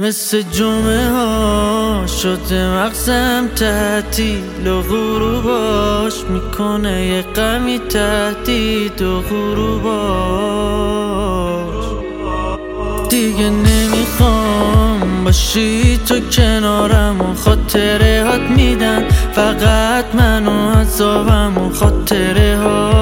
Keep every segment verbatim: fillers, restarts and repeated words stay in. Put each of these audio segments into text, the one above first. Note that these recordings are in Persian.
مثل جمعه ها شده مغزم تعطیل و غروباش میکنه یه غمی تهدید و غروباش. دیگه نمیخوام باشی تو کنارم و خاطره هات میدن فقط منو عذابم و خاطره ها.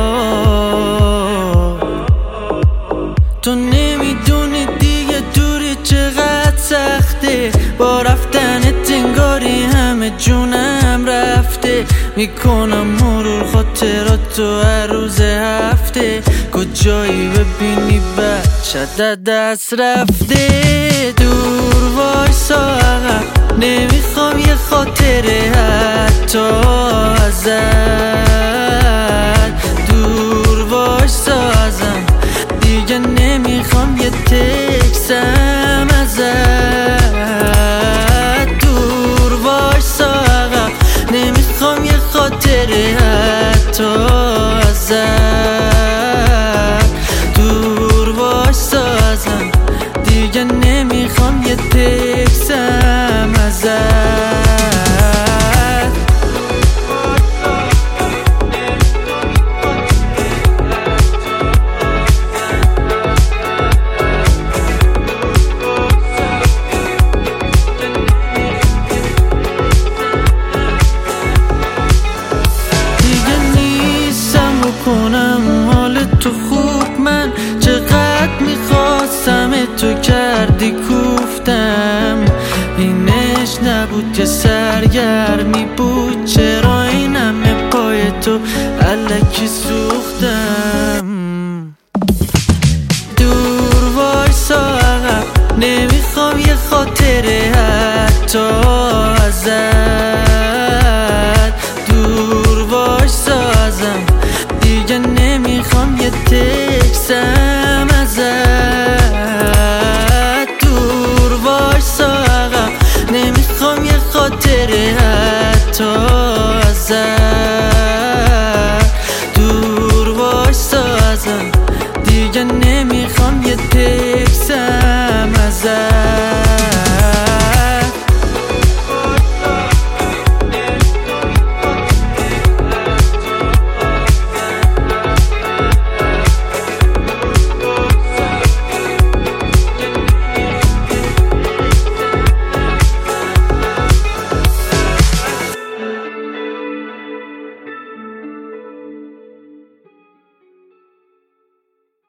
تو نمیدونی دیگه دوری چقدر سخته، با رفتنت انگاری همه جونم رفته. میکنم مرور خاطراتو هر روز هفته، کجایی ببینی بچه دست رفته. دور وایسا عقب، نمیخوام یه خاطره حتی ازت. دور وایسا ازم، دیگه نمیخوام یه تکسم ازت. دور وایسا عقب، نمیخوام یه خاطره حتی ازت. دور وایسا ازم، دیگه نمیخوام یه تکسم ازت. کنم حال تو خوب، من چقدر میخواستم تو کردی کوفتم. اینش نبود که سرگرمی بود، چرا این همه پای تو الکی سو